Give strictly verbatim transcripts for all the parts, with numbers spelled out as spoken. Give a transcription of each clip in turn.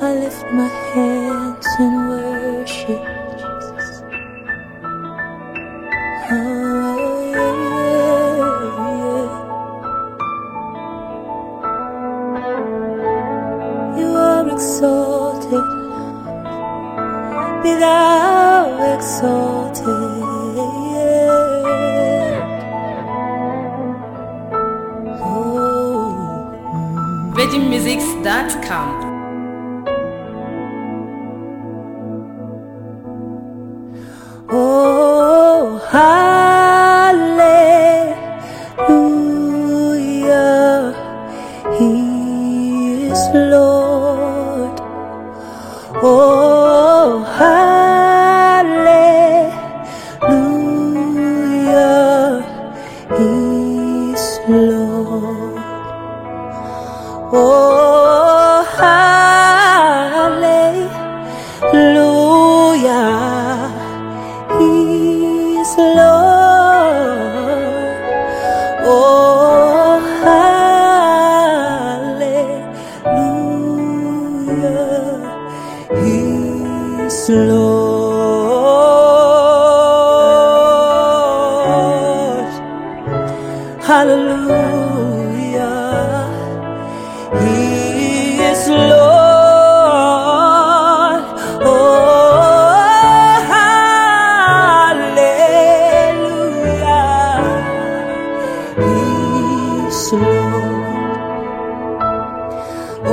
I lift my hands in worship. Oh, yeah, yeah. You are exalted, be thou exalted. Virgin Musics dot com. Oh, hallelujah, He is Lord. Oh, hallelujah, He is Lord. Oh, hallelujah, He is Lord. Oh, hallelujah, He is Lord. Hallelujah, He is Lord. Oh, hallelujah, He is Lord. Oh,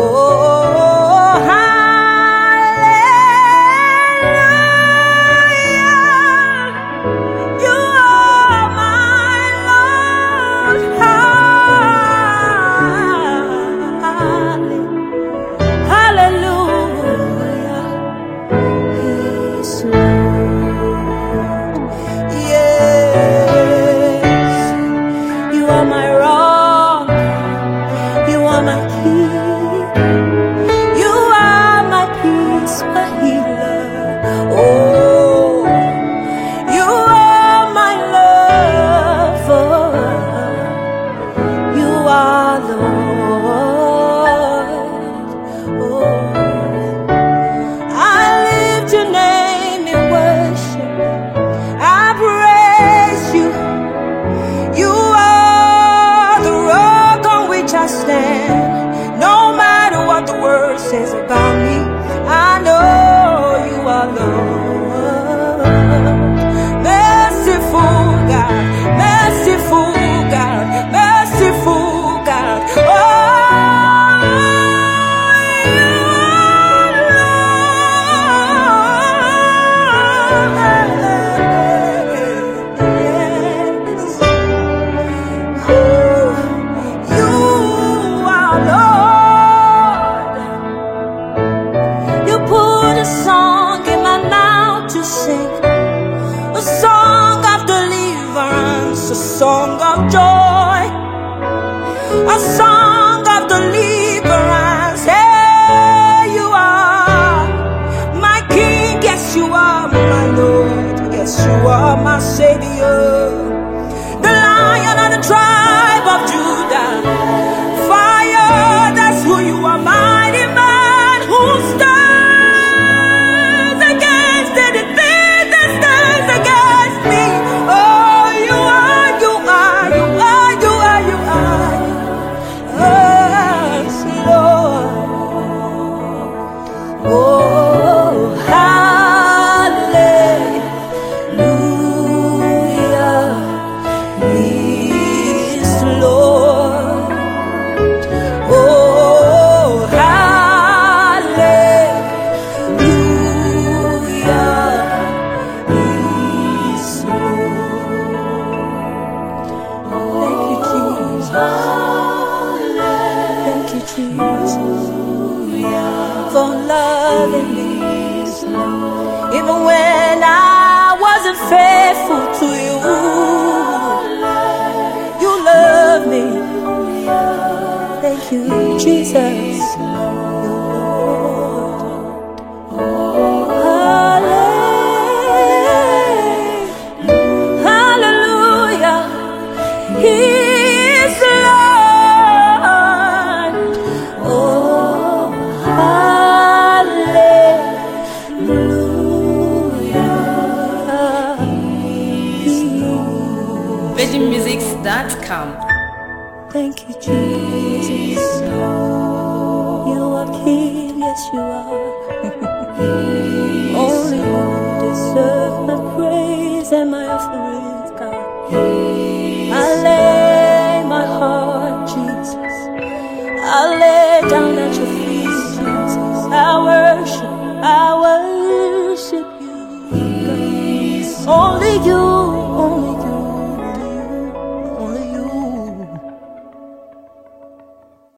hallelujah, you are my Lord. Hallelujah, He is Lord. Yes, you are my rock, you are my king, you are my peace, my healer. Oh, you are my lover, you are Lord. Oh, I lift your name in worship, I praise you. You are the rock on which I stand. No matter what the world says about me, I know you are Lord. Merciful God, merciful God, merciful God. Oh, you are Lord. You put a song in my mouth to sing, a song of deliverance, a song of joy, a song of deliverance. Hey, you are my King, yes you are my Lord, yes you are my Savior, the Lion of the tribe of Judah. Fire, that's who you are, mighty man who stands against anything that stands against me. Oh, you are, you are, you are, you are, you are. Virgin Musics dot com. Thank you, Jesus. You are King, yes you are.